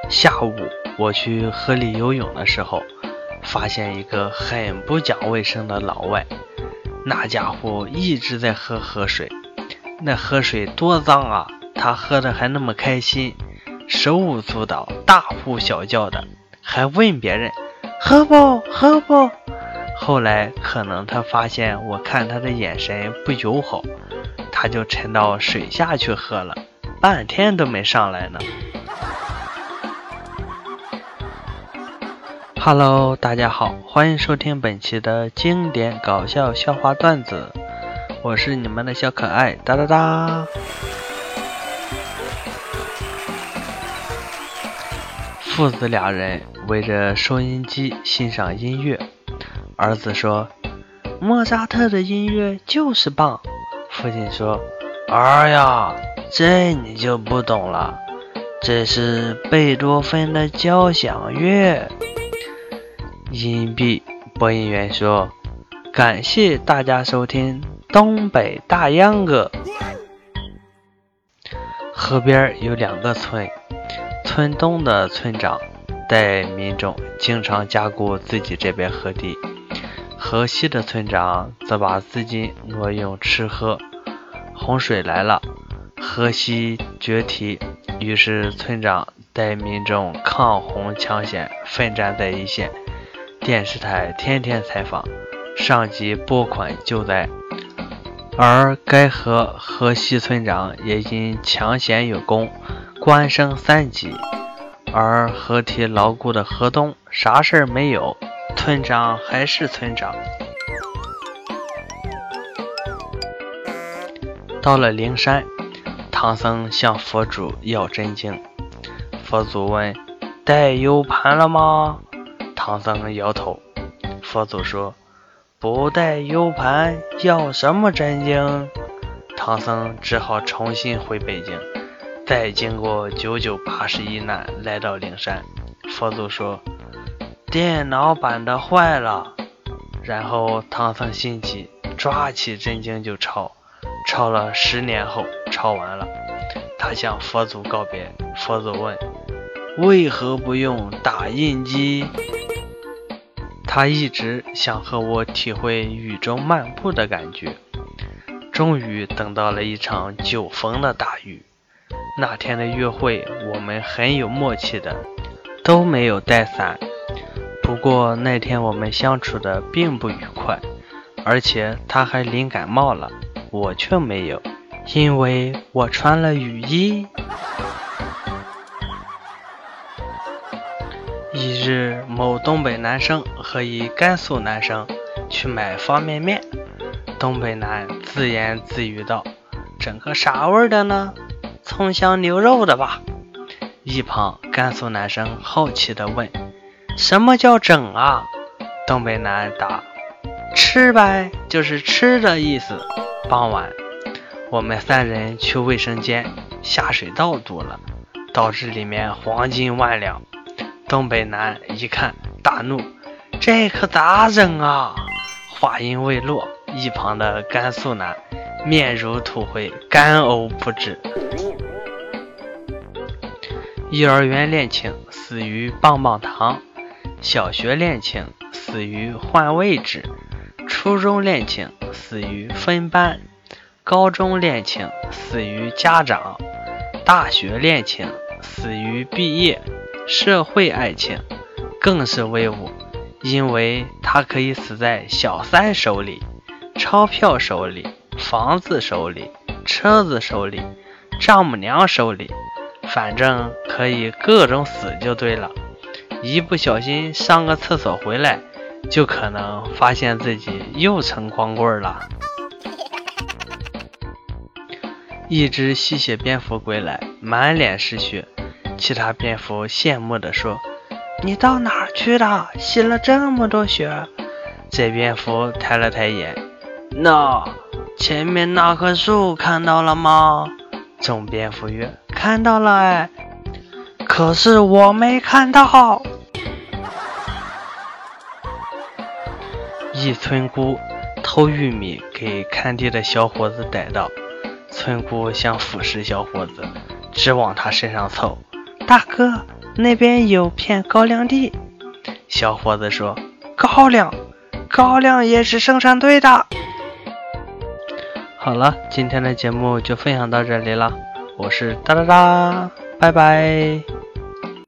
下午我去河里游泳的时候，发现一个很不讲卫生的老外，那家伙一直在喝河水，那河水多脏啊，他喝的还那么开心，手舞足蹈，大呼小叫的，还问别人喝不喝不。后来可能他发现我看他的眼神不友好，他就沉到水下去喝了，半天都没上来呢。Hello， 大家好，欢迎收听本期的经典搞笑笑话段子，我是你们的小可爱哒哒哒。父子俩人围着收音机欣赏音乐，儿子说莫扎特的音乐就是棒，父亲说儿呀，这你就不懂了，这是贝多芬的交响乐。音毕，播音员说感谢大家收听东北大秧歌。河边有两个村，村东的村长带民众经常加固自己这边河堤，河西的村长则把资金挪用吃喝。洪水来了，河西决堤，于是村长带民众抗洪抢险，奋战在一线。电视台天天采访，上级拨款救灾，而该河西村长也因抢险有功，官升3级。而河堤牢固的河东啥事儿没有，村长还是村长。到了灵山，唐僧向佛祖要真经，佛祖问带 U 盘了吗？唐僧摇头。佛祖说不带 U 盘要什么真经？唐僧只好重新回北京，再经过9981难来到灵山。佛祖说电脑版的坏了。然后唐僧心急，抓起真经就抄了10年后抄完了。他向佛祖告别，佛祖问为何不用打印机？他一直想和我体会雨中漫步的感觉，终于等到了一场9逢的大雨。那天的约会我们很有默契的，都没有带伞。不过那天我们相处的并不愉快，而且他还淋感冒了，我却没有，因为我穿了雨衣。一日，某东北男生和一甘肃男生去买方便面，东北男自言自语道整个啥味的呢？葱香牛肉的吧。一旁甘肃男生好奇地问什么叫整啊？东北男答吃呗，就是吃的意思。傍晚我们3人去卫生间，下水道堵了，导致里面黄金万两。东北男一看大怒，这可咋整啊？话音未落，一旁的甘肃男面如土灰，干呕不止。幼儿园恋情死于棒棒糖，小学恋情死于换位置，初中恋情死于分班，高中恋情死于家长，大学恋情死于毕业，社会爱情更是威武，因为它可以死在小三手里，钞票手里，房子手里，车子手里，丈母娘手里，反正可以各种死就对了。一不小心上个厕所回来，就可能发现自己又成光棍了。一只吸血蝙蝠归来，满脸是血，其他蝙蝠羡慕地说你到哪儿去的，吸了这么多血？这蝙蝠抬了抬眼，前面那棵树看到了吗？众蝙蝠曰看到了哎，可是我没看到。一村姑偷玉米给看地的小伙子逮到，村姑想腐蚀小伙子，只往他身上凑，大哥那边有片高粱地。小伙子说，高粱也是生产队的。好了，今天的节目就分享到这里了，我是哒哒哒，拜拜。